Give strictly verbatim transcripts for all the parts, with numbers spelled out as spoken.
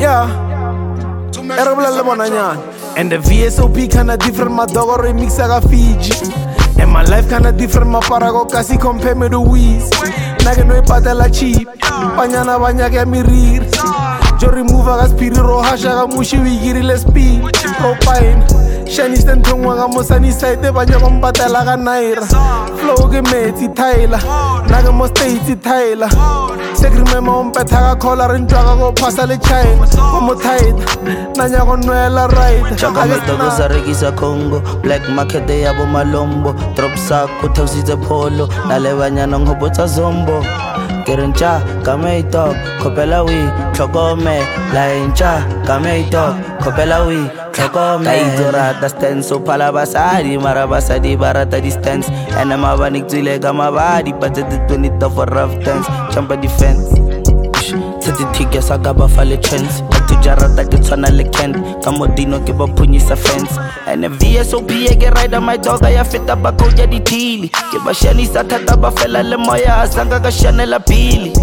Yeah, Erabla Bonanyan. And the V S O P kinda different, my dog or remix aga Fiji. And my life kinda different, my parago kasi compare me to Wiz. Naga no ipatela cheap, panyana banyaka ya mirir. Jo remove aga spirit ro hasha ga mushi wigirile speed. Pro pine, shiny stand tongwa ga mosani side banya ba mpatela ga naira. Flow ke metsi Tyler, naga mo states Tyler. Secret memo umpetha ga collar ntwa go phasa le China. Mo tight, nanya go nwela right. Chaka metogo sa rekisa Congo, black market ya bo malombo. Drop sack ko thositse pholo, na le banyana ngobotsa zombo. Kerencha kameito kopela wi chokome la encha kameito kopela wi chokome kaizora da stand so pala basadi mara basadi barata distance and I'm abanik zile kama badi but the twenty for rough dance champa defense tete tika sagaba fale chance tujarata ke tsana le kent kamodino ke ba phunyisa fence and V S O P e ke rider my dog ya feta ba ko ja ditili ke ba shanisa thata ba fela le moya sanga ka shanela pili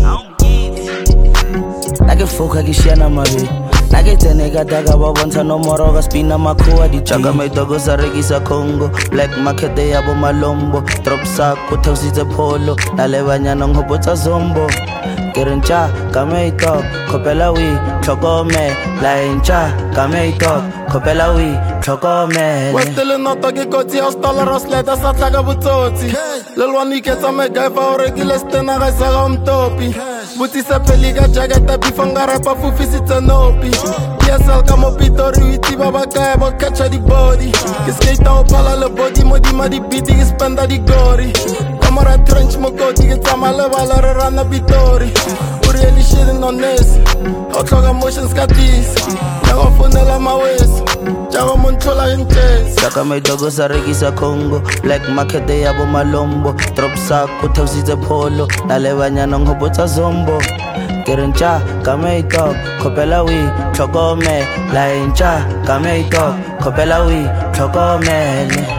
nake foka ke shana mabe nake tsene ka daga ba bontsha nomoro ka spina makhoa di chaka my dog sa rekisa Congo black market ya bo malombo drop sack ko thositse pholo na le banyana ngobotsa zombo Kerencha kameito kopela wi chokome la encha kameito kopela wi chokome Westele nota ke kotsi hostala rosleta sa tlaka butsotsi lelwani ke tsa mega fa ore ke le stena ga sa ga umtopi butisa peli ka jacket bifanga rapa fufisi tsanopi yesal ka mo pitori witi baba ka ba catch di body ke skate o pala le body modi ma di beat ke spenda di gori kamera trench mo koti ke tsama le bala re rana pitori really shitting on this. I'll talk emotions got this. Jago fonela mawes. Jago montola in chase. Chaka my dogo sa rekisa Congo. Black market ya bo malombo. Drop sack ko thositse pholo. Na le banyana ngobotsa zombo. Kerencha kameito kopela wi chokome la encha kameito kopela wi chokome.